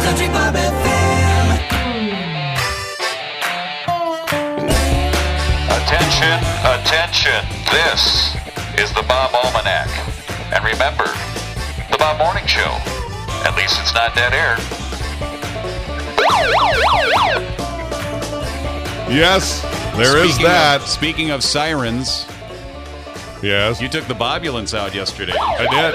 Country Bob FM. Attention, attention. This is the Bob Almanac. And remember, the Bob Morning Show. At least it's not dead air. Yes, there is that. Speaking of sirens, Yes, you took the Bobulance out yesterday. I did.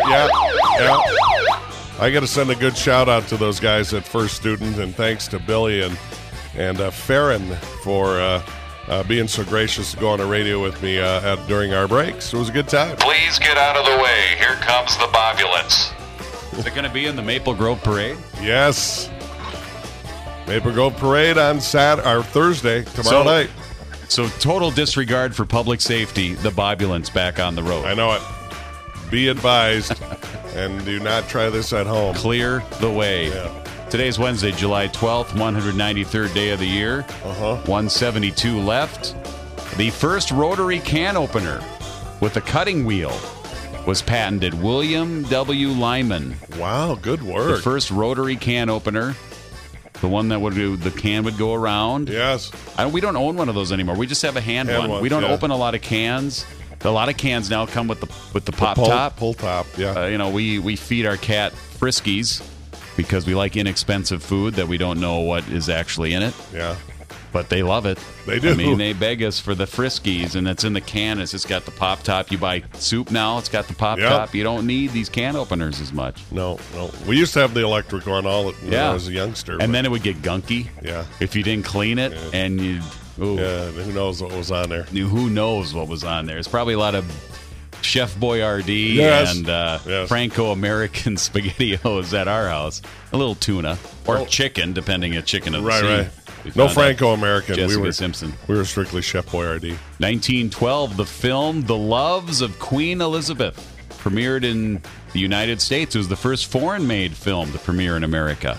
Yeah. I got to send a good shout out to those guys at First Student, and thanks to Billy and Farron for being so gracious to go on the radio with me during our breaks. It was a good time. Please get out of the way. Here comes the Bobulance. Is it going to be in the Maple Grove Parade? Yes. Maple Grove Parade on Thursday, tomorrow night. So total disregard for public safety, the Bobulance back on the road. I know it. Be advised, and do not try this at home. Clear the way. Yeah. Today's Wednesday, July 12th, 193rd day of the year. 172 left. The first rotary can opener with a cutting wheel was patented. William W. Lyman. Wow, good work. The first rotary can opener. The one that would do, the can would go around. Yes. We don't own one of those anymore. We just have a hand one. Ones, We don't yeah. open a lot of cans. A lot of cans now come with the pop top. Pull top, yeah. We feed our cat Friskies because we like inexpensive food that we don't know what is actually in it. Yeah. But they love it. They do. I mean, they beg us for the Friskies, and it's in the can. It's just got the pop top. You buy soup now, it's got the pop top. You don't need these can openers as much. No. We used to have the electric one when I was a youngster. And then it would get gunky. Yeah. If you didn't clean it, and you... Ooh. Yeah, who knows what was on there. Who knows what was on there. It's probably a lot of Chef Boyardee and Franco-American SpaghettiOs at our house. A little tuna. Or chicken, depending on chicken of the sea. Right. No Franco-American. Jessica Simpson. We were strictly Chef Boyardee. 1912, the film The Loves of Queen Elizabeth premiered in the United States. It was the first foreign-made film to premiere in America.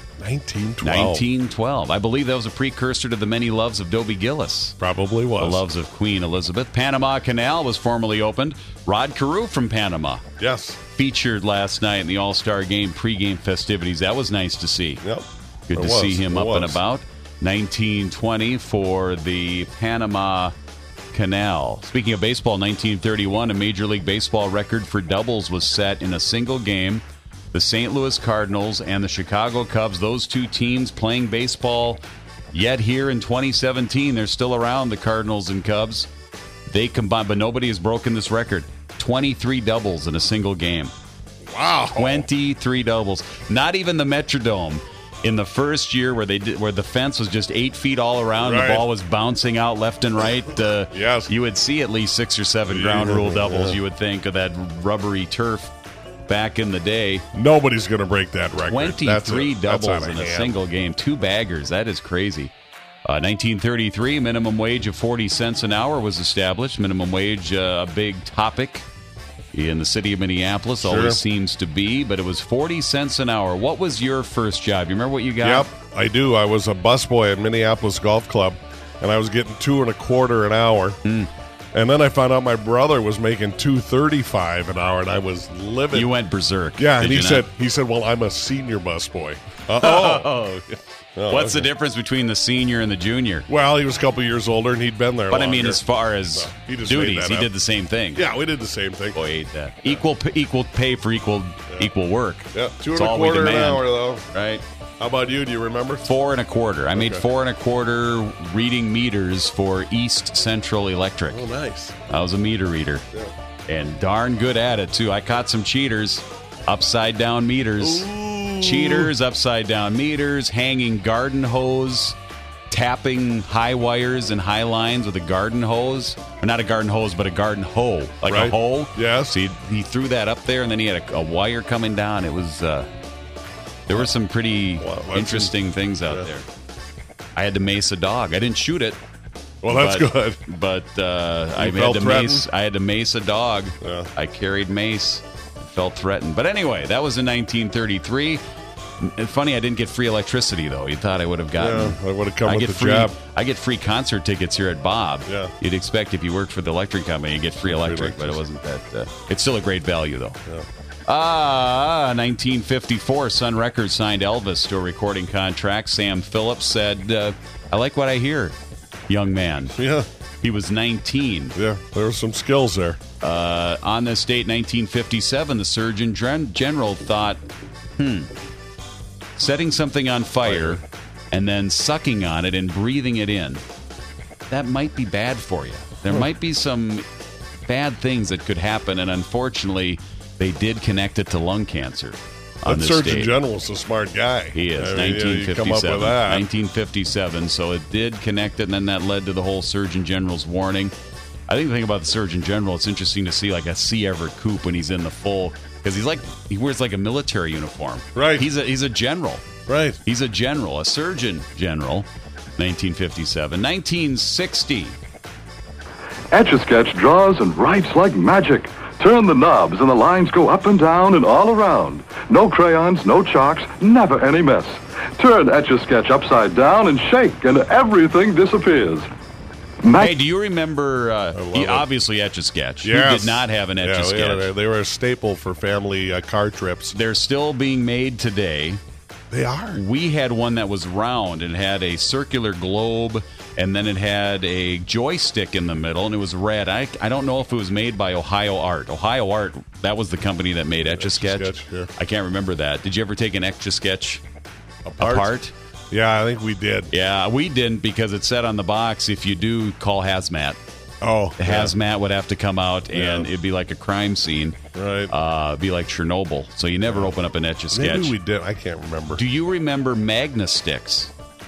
1912. I believe that was a precursor to The Many Loves of Dobie Gillis. Probably was. The Loves of Queen Elizabeth. Panama Canal was formally opened. Rod Carew from Panama. Yes. Featured last night in the All-Star Game pregame festivities. That was nice to see. Yep. Good to see him up and about. 1920 for the Panama Canal. Speaking of baseball, 1931, a Major League Baseball record for doubles was set in a single game. The St. Louis Cardinals and the Chicago Cubs, those two teams playing baseball yet here in 2017. They're still around, the Cardinals and Cubs. They combined, but nobody has broken this record. 23 doubles in a single game. Wow. 23 doubles. Not even the Metrodome. In the first year where the fence was just 8 feet all around, right. The ball was bouncing out left and right. Yes. You would see at least 6 or 7 ground rule doubles. Yeah. You would think of that rubbery turf back in the day. Nobody's going to break that record. 23 doubles in a hand. single game. 2 baggers. That is crazy. 1933, minimum wage of 40 cents an hour was established. Minimum wage, a big topic in the city of Minneapolis, Sure. always seems to be, but it was 40 cents an hour. What was your first job? You remember what you got? Yep, I do. I was a busboy at Minneapolis Golf Club, and I was getting $2.25 an hour. And then I found out my brother was making $2.35 an hour, and I was living. You went berserk. Yeah, and did he said, "Well, I'm a senior busboy." What's the difference between the senior and the junior? Well, he was a couple years older, and he'd been there. But longer. I mean, as far as he just made duties, that he up. did the same thing. Yeah, we did the same thing. Boy, I hate that. Equal pay for equal work. Yeah, That's all we $2.25 an demand. hour though. Right. How about you? Do you remember? 4.25. I made Okay. 4.25 reading meters for East Central Electric. Oh, nice. I was a meter reader. Yeah. And darn good at it, too. I caught some cheaters. Upside down meters. Cheaters, upside down meters, hanging garden hose, tapping high wires and high lines with a garden hose. Or not a garden hose, but a garden hoe. Like Right. a hoe. Yes. So he threw that up there, and then he had a wire coming down. It was... there were some pretty interesting things out there. I had to mace a dog. I didn't shoot it. Well, that's good. But I felt had to mace a dog. Yeah. I carried mace. Felt threatened. But anyway, that was in 1933. Funny, I didn't get free electricity, though. You thought I would have gotten... Yeah, I would have come I with get the job. I get free concert tickets here at Bob. Yeah. You'd expect if you worked for the electric company, you get free electric, but it wasn't that... it's still a great value, though. Yeah. 1954, Sun Records signed Elvis to a recording contract. Sam Phillips said, I like what I hear, young man. Yeah. He was 19. Yeah, there were some skills there. On this date, 1957, the Surgeon General thought, setting something on fire and then sucking on it and breathing it in, that might be bad for you. There might be some bad things that could happen, and unfortunately, they did connect it to lung cancer. That Surgeon General's a smart guy. He is. 1957. You come up with that. 1957. So it did connect it, and then that led to the whole Surgeon General's warning. I think the thing about the Surgeon General, it's interesting to see like a C. Everett Koop when he's in the full, because he wears like a military uniform. Right. He's a general. Right. He's a general, a Surgeon General. 1957. 1960. Etch-a-Sketch draws and writes like magic. Turn the knobs and the lines go up and down and all around. No crayons, no chalks, never any mess. Turn Etch-a-Sketch upside down and shake and everything disappears. Hey, do you remember, obviously Etch-a-Sketch. Yes. Who did not have an Etch-a-Sketch? Yeah, they were a staple for family car trips. They're still being made today. They are. We had one that was round and had a circular globe, and then it had a joystick in the middle, and it was red. I don't know if it was made by Ohio Art. Ohio Art, that was the company that made Etch-a-Sketch. Etch-a-Sketch, yeah. I can't remember that. Did you ever take an Etch-a-Sketch apart? Yeah, I think we did. Yeah, we didn't, because it said on the box, if you do, call Hazmat. Oh, the Hazmat would have to come out, and it'd be like a crime scene. Right. It'd be like Chernobyl. So you never open up an Etch-a-Sketch. Maybe we did. I can't remember. Do you remember Magna-Sticks?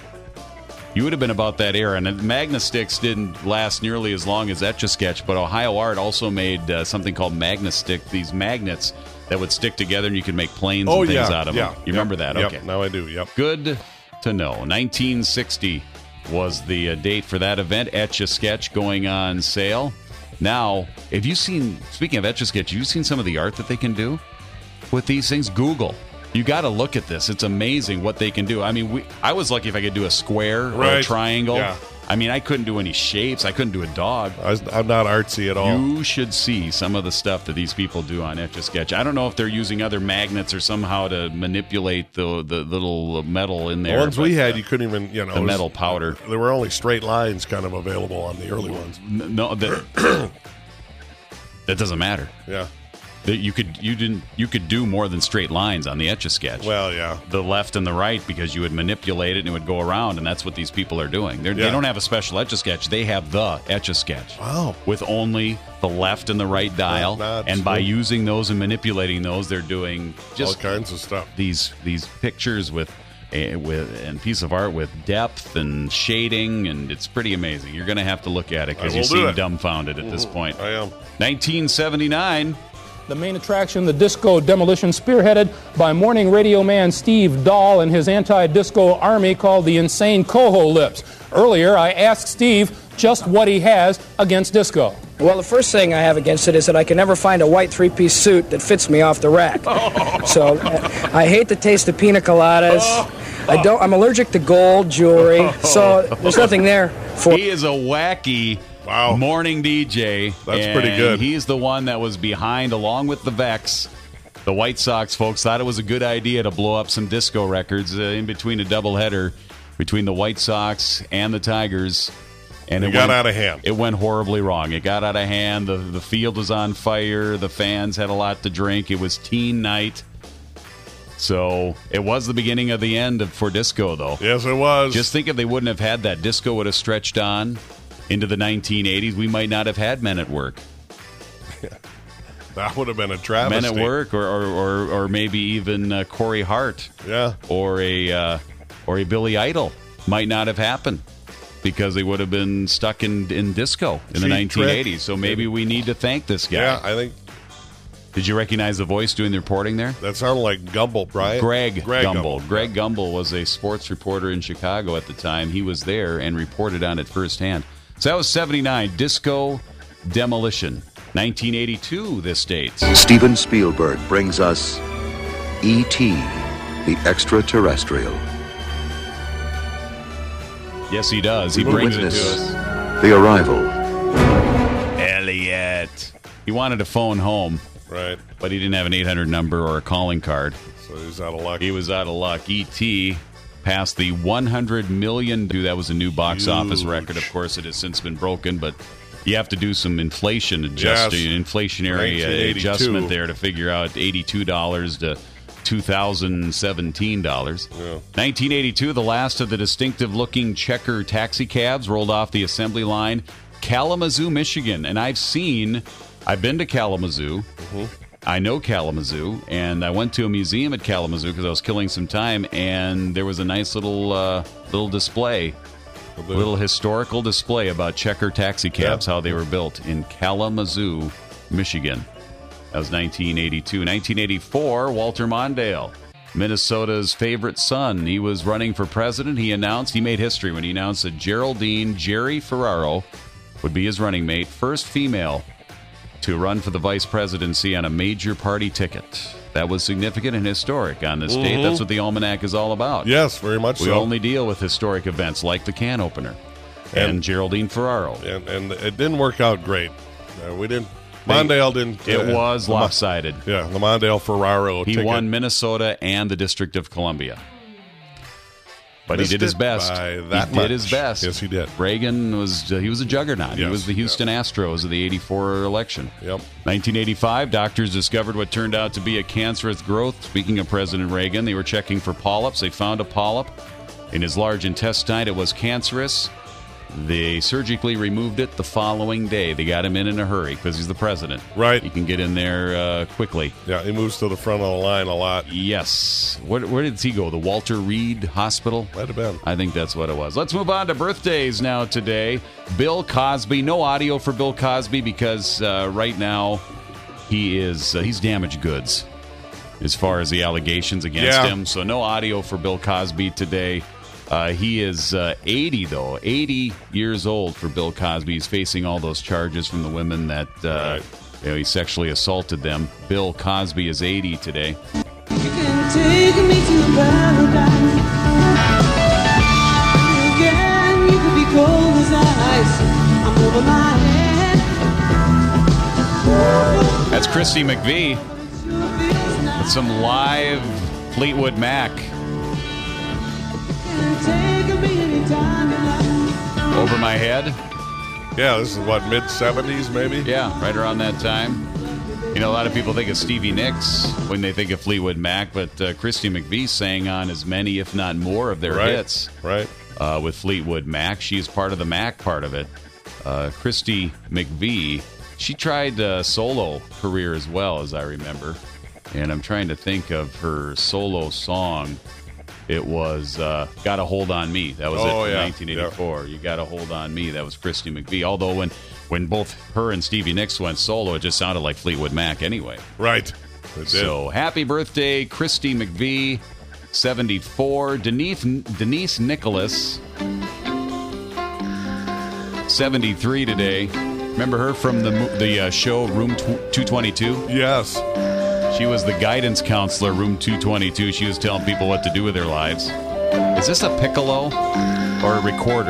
You would have been about that era, and Magna-Sticks didn't last nearly as long as Etch-a-Sketch, but Ohio Art also made something called Magna-Stick, these magnets that would stick together, and you could make planes and things out of them. You remember that? Yep. Okay. Now I do, yep. Good to know. 1960 was the date for that event. Etch-a-Sketch going on sale. Now, have you seen, speaking of Etch-a-Sketch, have you seen some of the art that they can do with these things? Google. You got to look at this. It's amazing what they can do. I mean, I was lucky if I could do a square or a triangle. Yeah. I mean, I couldn't do any shapes. I couldn't do a dog. I'm not artsy at all. You should see some of the stuff that these people do on Etch-a-Sketch. I don't know if they're using other magnets or somehow to manipulate the little metal in there. The ones we had, you couldn't even, the metal powder. There were only straight lines kind of available on the early ones. No, that doesn't matter. Yeah. You could do more than straight lines on the Etch-a-Sketch. Well, yeah. The left and the right, because you would manipulate it and it would go around, and that's what these people are doing. They don't have a special Etch-a-Sketch. They have the Etch-a-Sketch. Wow. With only the left and the right dial. And by using those and manipulating those, they're doing just all kinds of stuff. These pictures with and piece of art with depth and shading, and it's pretty amazing. You're going to have to look at it because you seem dumbfounded at this point. I am. 1979. The main attraction, the Disco Demolition, spearheaded by morning radio man Steve Dahl and his anti-disco army called the Insane Coho Lips. Earlier, I asked Steve just what he has against disco. Well, the first thing I have against it is that I can never find a white three-piece suit that fits me off the rack. So I hate the taste of pina coladas. I'm allergic to gold jewelry, so there's nothing there for... He is a wacky... Wow. Morning DJ. That's pretty good. He's the one that was behind, along with the Vex. The White Sox folks thought it was a good idea to blow up some disco records in between a doubleheader between the White Sox and the Tigers. And it got out of hand. It went horribly wrong. It got out of hand. The field was on fire. The fans had a lot to drink. It was teen night. So it was the beginning of the end for disco, though. Yes, it was. Just think if they wouldn't have had that, disco would have stretched on into the 1980s. We might not have had Men at Work. That would have been a travesty. Men at Work, or maybe even Corey Hart, or a Billy Idol might not have happened because they would have been stuck in disco in the 1980s. Trick. So maybe we need to thank this guy. Yeah, I think. Did you recognize the voice doing the reporting there? That sounded like Gumbel, Brian. Greg Gumbel. Greg Gumbel was a sports reporter in Chicago at the time. He was there and reported on it firsthand. So that was 79. Disco Demolition. 1982, this date. Steven Spielberg brings us E.T., the extraterrestrial. Yes, he does. He brings it to us. The arrival. Elliot. He wanted to phone home. Right. But he didn't have an 800 number or a calling card. So he was out of luck. He was out of luck. E.T. passed the 100 million. That was a new box office record. Of course, it has since been broken, but you have to do some inflationary 1982. adjustment there to figure out $82 to $2017. Yeah. 1982, the last of the distinctive-looking checker taxi cabs rolled off the assembly line. Kalamazoo, Michigan. And I've been to Kalamazoo. Mm-hmm. I know Kalamazoo, and I went to a museum at Kalamazoo because I was killing some time, and there was a nice little display, little historical display about checker taxi cabs, how they were built in Kalamazoo, Michigan. That was 1982. 1984, Walter Mondale, Minnesota's favorite son. He was running for president. He made history when he announced that Jerry Ferraro would be his running mate, first female to run for the vice presidency on a major party ticket. That was significant and historic on this date. That's what the Almanac is all about. Yes, very much so. We only deal with historic events like the can opener and Geraldine Ferraro. And it didn't work out great. Mondale didn't. It was lopsided. Yeah, the Mondale Ferraro He ticket. won Minnesota and the District of Columbia. But he did his best. He did his best. Yes, he did. Reagan was a juggernaut. Yes, he was the Houston Astros of the 84 election. Yep. 1985, doctors discovered what turned out to be a cancerous growth. Speaking of President Reagan, they were checking for polyps. They found a polyp in his large intestine. It was cancerous. They surgically removed it the following day. They got him in a hurry because he's the president. Right. He can get in there quickly. Yeah, he moves to the front of the line a lot. Yes. Where did he go? The Walter Reed Hospital? Might have been. I think that's what it was. Let's move on to birthdays now today. Bill Cosby. No audio for Bill Cosby because right now he's damaged goods as far as the allegations against him. So no audio for Bill Cosby today. He is 80, though. 80 years old for Bill Cosby. He's facing all those charges from the women that he sexually assaulted them. Bill Cosby is 80 today. You can take me to paradise. Again, you can be cold as ice. I'm over my head. That's Christy McVie with some live Fleetwood Mac. Over my head. Yeah, this is what, mid-70s maybe? Yeah, right around that time. You know, a lot of people think of Stevie Nicks when they think of Fleetwood Mac, but Christy McVie sang on as many, if not more, of their hits. Right. With Fleetwood Mac. She's part of the Mac part of it. Christy McVie, she tried a solo career as well, as I remember. And I'm trying to think of her solo song. It was Got a Hold on Me. That was it from 1984. Yeah. You Got a Hold on Me. That was Christy McVie. Although when both her and Stevie Nicks went solo, it just sounded like Fleetwood Mac anyway. Right. It did. So happy birthday, Christy McVie, 74. Denise Nicholas, 73 today. Remember her from the show Room 222? Yes. She was the guidance counselor, Room 222. She was telling people what to do with their lives. Is this a piccolo or a recorder?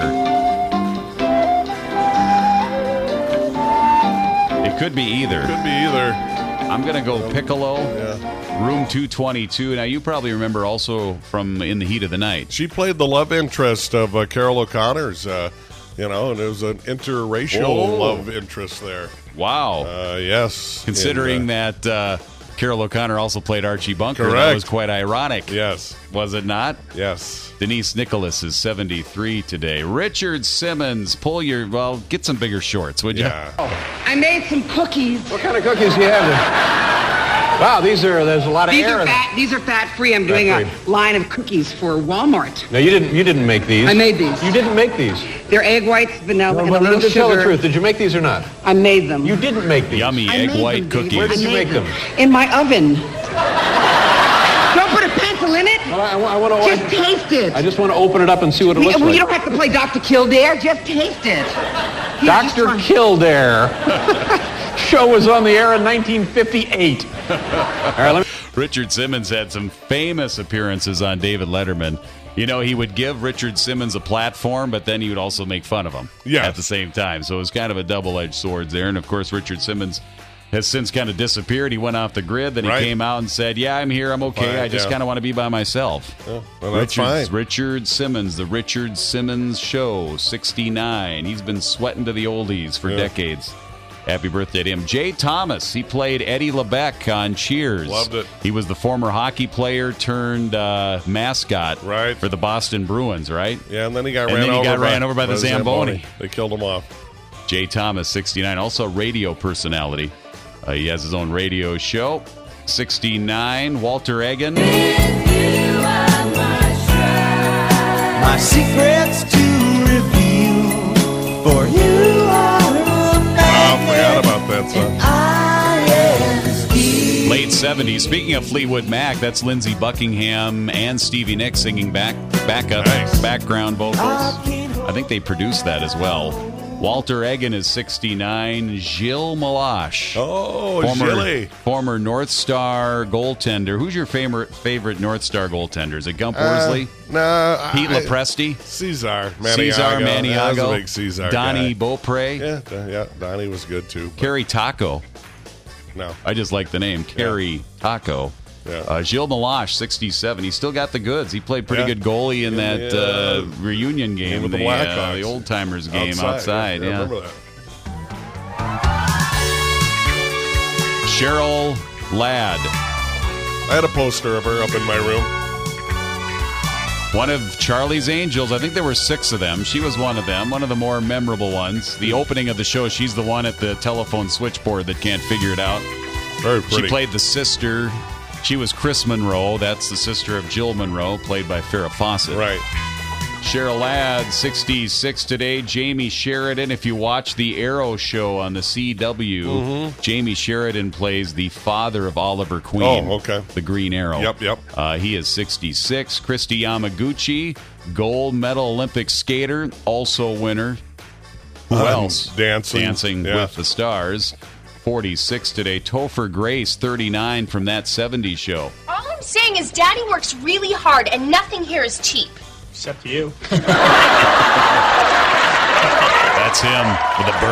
It could be either. I'm going to go piccolo, Room 222. Now, you probably remember also from In the Heat of the Night. She played the love interest of Carol O'Connor's, and it was an interracial love interest there. Wow. Yes. Considering that... Carol O'Connor also played Archie Bunker. Correct. That was quite ironic. Yes. Was it not? Yes. Denise Nicholas is 73 today. Richard Simmons, get some bigger shorts, would you? Yeah. I made some cookies. What kind of cookies do you have? Wow, there's a lot of air in them. These are fat-free. I'm doing a line of cookies for Walmart. No, you didn't make these. I made these. You didn't make these. They're egg whites, vanilla, and a little sugar. Tell the truth. Did you make these or not? I made them. You didn't make these. Yummy egg white cookies. Where did you make them? In my oven. Don't put a pencil in it. I want to just taste it. I just want to open it up and see what it looks like. You don't have to play Dr. Kildare. Just taste it. Dr. Kildare. Show was on the air in 1958. All right, Richard Simmons had some famous appearances on David Letterman. You know, he would give Richard Simmons a platform, but then he would also make fun of him at the same time. So it was kind of a double-edged sword there. And, of course, Richard Simmons has since kind of disappeared. He went off the grid. Then he Right. came out and said, yeah, I'm here. I'm okay. Fine, I just yeah. kind of want to be by myself. Yeah, well, that's fine. Richard Simmons, the Richard Simmons Show, 69. He's been sweating to the oldies for decades. Happy birthday to him. Jay Thomas, he played Eddie LeBec on Cheers. Loved it. He was the former hockey player turned mascot for the Boston Bruins, right? Yeah, and then he got And ran then he over got ran over by the Zamboni. They killed him off. Jay Thomas, 69. Also radio personality. He has his own radio show. 69, Walter Eggen. My secrets to reveal, for you are a I forgot about that song. Late 70s. Speaking of Fleetwood Mac, that's Lindsey Buckingham and Stevie Nicks singing backup background vocals. I think they produced that as well. Walter Eggen is 69. Gilles Malache. Oh, Gilles. Former North Star goaltender. Who's your favorite North Star goaltender? Is it Gump Worsley? No. Pete Lepresti? Cesar Maniago. I was a big Cesar Donnie guy. Beaupre? Yeah, Donnie was good too. Kerry Taco. No. I just like the name. Kerry Taco. Yeah. Gilles Malache, 67. He still got the goods. He played pretty good goalie in that reunion game, with the Blackhawks. The Old Timers game outside. I remember that. Cheryl Ladd. I had a poster of her up in my room. One of Charlie's Angels. I think there were 6 of them. She was one of them. One of the more memorable ones. The opening of the show, she's the one at the telephone switchboard that can't figure it out. Very pretty. She played the sister. She was Chris Monroe. That's the sister of Jill Monroe, played by Farrah Fawcett. Right. Cheryl Ladd, 66 today. Jamie Sheridan, if you watch the Arrow show on the CW, Jamie Sheridan plays the father of Oliver Queen. Oh, okay. The Green Arrow. Yep. He is 66. Christy Yamaguchi, gold medal Olympic skater, also winner. Who else? Dancing with the Stars. 46 today. Topher Grace, 39 from That 70s Show. All I'm saying is Daddy works really hard and nothing here is cheap. Except you. That's him with a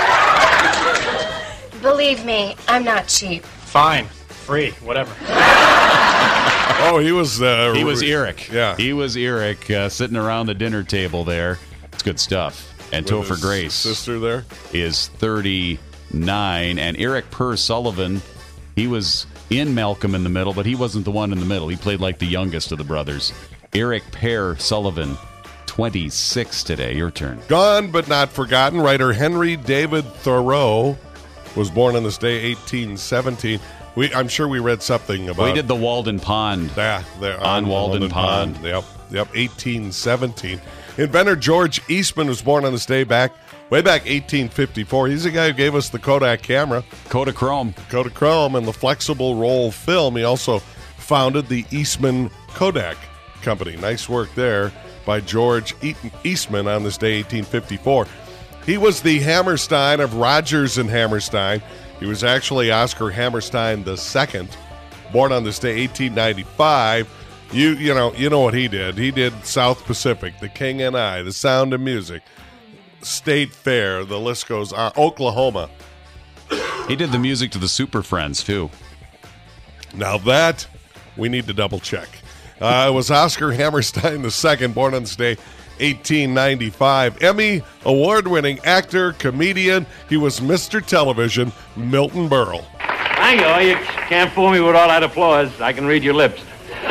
burn. Believe me, I'm not cheap. Fine. Free. Whatever. Oh, he was Eric. Yeah. He was Eric sitting around the dinner table there. It's good stuff. And With Topher his Grace sister there is 39. And Eric Purr Sullivan, he was in Malcolm in the Middle, but he wasn't the one in the middle. He played like the youngest of the brothers. Eric Pear Sullivan, 26 today. Your turn. Gone but not forgotten. Writer Henry David Thoreau was born on this day, 1817. I'm sure we read something about. We did the Walden Pond. On Walden Pond. Yep, 1817. Inventor George Eastman was born on this day way back 1854. He's the guy who gave us the Kodak camera. Kodachrome and the flexible roll film. He also founded the Eastman Kodak Company. Nice work there by George Eastman on this day, 1854. He was the Hammerstein of Rodgers and Hammerstein. He was actually Oscar Hammerstein II, born on this day, 1895. You know what he did. He did South Pacific, The King and I, The Sound of Music, State Fair, the list goes on. Oklahoma. He did the music to the Super Friends, too. Now that we need to double check. It was Oscar Hammerstein II, born on this day, 1895. Emmy award-winning actor, comedian. He was Mr. Television, Milton Berle. Thank you. You can't fool me with all that applause. I can read your lips.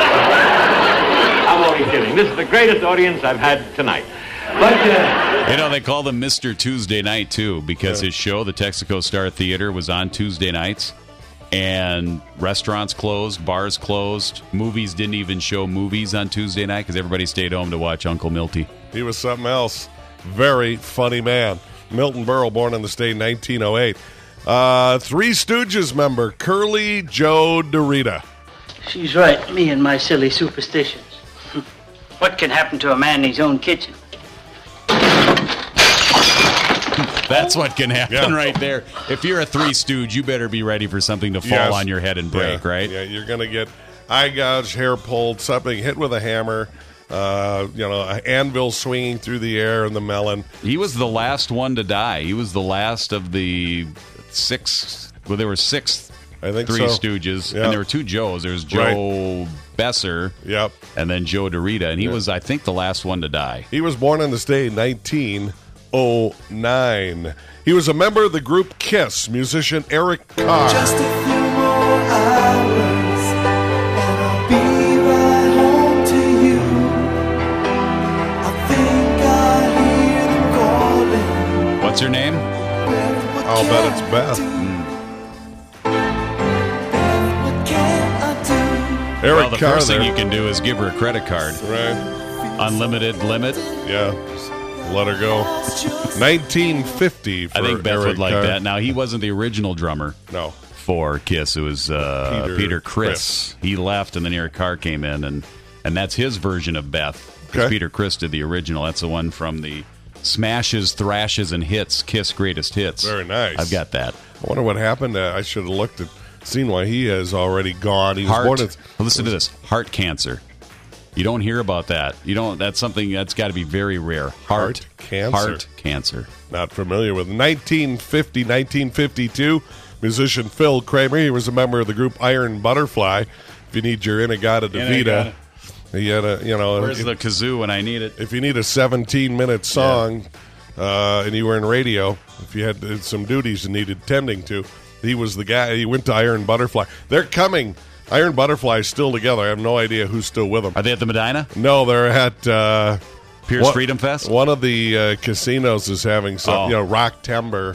I'm only kidding. This is the greatest audience I've had tonight. But, they called him Mr. Tuesday Night, too, because his show, the Texaco Star Theater, was on Tuesday nights. And restaurants closed, bars closed, movies didn't even show movies on Tuesday night because everybody stayed home to watch Uncle Milty. He was something else. Very funny man. Milton Berle, born on this day, 1908. Three Stooges member, Curly Joe DeRita. She's right, me and my silly superstitions. What can happen to a man in his own kitchen? That's what can happen right there. If you're a Three Stooge, you better be ready for something to fall on your head and break, right? Yeah, you're going to get eye gouged, hair pulled, something hit with a hammer, an anvil swinging through the air in the melon. He was the last one to die. He was the last of the 6 Well, there were 6 I think Three so. Stooges, Yeah. and there were 2 Joes. There was Joe Besser, and then Joe DeRita, and he was, I think, the last one to die. He was born on this day in 1909. He was a member of the group Kiss, musician Eric Carr. Just a few more hours, and I'll be right home to you. I think I hear them calling. What's her name? I'll bet it's Beth. Well, the Carr first thing there. you can do is give her a credit card. Right. Unlimited limit. Yeah. Just let her go. 1950 for I think Beth Eric would like Carr. that. Now, he wasn't the original drummer. No. For Kiss. It was Peter Criss. He left, and then Eric Carr came in, and that's his version of Beth. Because Okay. Peter Criss did the original. That's the one from the Smashes, Thrashes, and Hits, Kiss Greatest Hits. Very nice. I've got that. I wonder what happened. I should have looked at, seen why he has already gone. He was born at, Listen to this. Heart cancer. You don't hear about that. You don't. That's something that's got to be very rare. Heart cancer. Heart cancer. Not familiar with. 1952, musician Phil Kramer. He was a member of the group Iron Butterfly. If you need your Inagata DeVita, he had a, Where's the kazoo when I need it? If you need a 17-minute song and you were in radio, if you had some duties and needed tending to, he was the guy. He went to Iron Butterfly. They're coming. Iron Butterfly is still together. I have no idea who's still with them. Are they at the Medina? No, they're at Pierce Freedom Fest. One of the casinos is having some, Rocktember.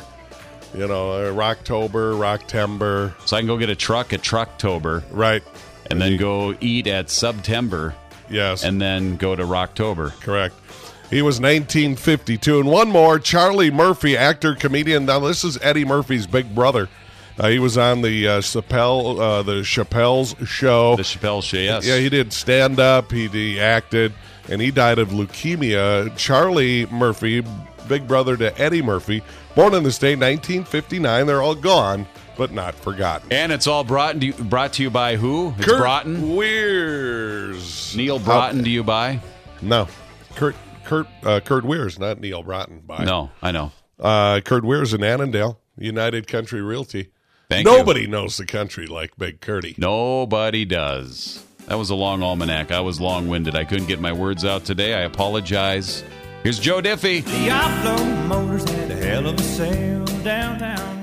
Rocktember. So I can go get a truck at Trucktober. Right. And then go eat at September. Yes. And then go to Rocktober. Correct. He was 1952. And one more, Charlie Murphy, actor, comedian. Now, this is Eddie Murphy's big brother. He was on the Chappelle's show. The Chappelle Show, yes. Yeah, he did stand-up. He acted. And he died of leukemia. Charlie Murphy, big brother to Eddie Murphy, born in the state 1959. They're all gone, but not forgotten. And it's all brought to you by who? It's Kurt Broughton? Weirs. Neil Broughton, do you buy? No. Kurt Weirs, not Neil Broughton. Buy. No, I know. Kurt Weirs in Annandale, United Country Realty. Thank you. Nobody knows the country like Big Curdy. Nobody does. That was a long almanac. I was long-winded. I couldn't get my words out today. I apologize. Here's Joe Diffie. Diablo Motors had a hell of a sale downtown.